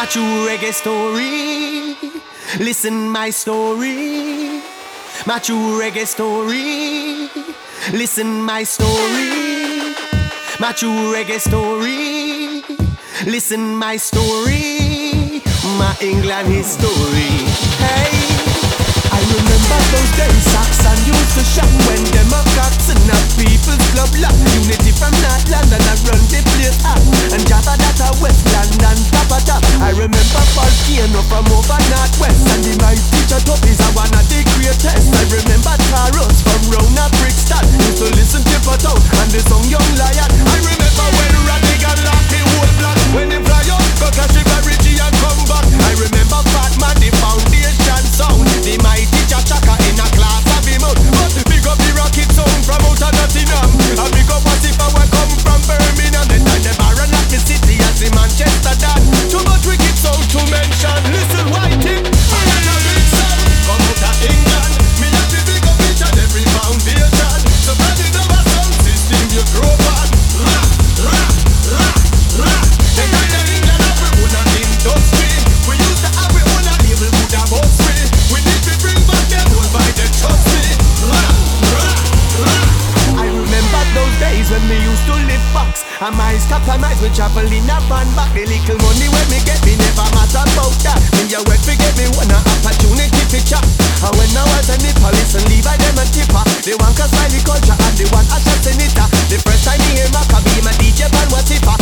my true reggae story. Listen my story, my true reggae story. Listen my story, my true reggae story. Listen my story, my England history. Hey, I remember those days Saxon used to shop when them a cocks and a people's club lock. Unity from North London and run the place hot. And Java that a West London top a top. I remember Volcano from over Northwest. And the my teacher top is a one of the greatest. I remember Taros from round a Brixton. Used to listen to Pato and the song Young Lion. I remember when Radigan locked the whole block. When they fly out, go cash the Reggie and come back. I remember Fatman, the foundation sound. The mighty Chaka in a class of him out. But big up the rocket sound from out of Nottingham. And big up what if I come from Birmingham. Then I never run at the city as the Manchester done. Too much wicked sound to mention. Listen, Whitey, I got a big sound. Come out of England. Me have the big up each and every foundation. So spreading of a sound system you grow on. Rah, rah, rah, rah. The kind of England have we own an industry. We used to have we own a label good about free. We need to bring back them old by the trust me. Rah, rah, rah. I remember those days when we used to live box. And my stop and mice we travel in a van back. The little money when me get me never matter about that. Me a wait to get me one opportunity to chop. And when I was in the police and leave I them a tipper. They want cause by the culture and they want assassinita. The first time me hear Maccabi my DJ pan was tipper.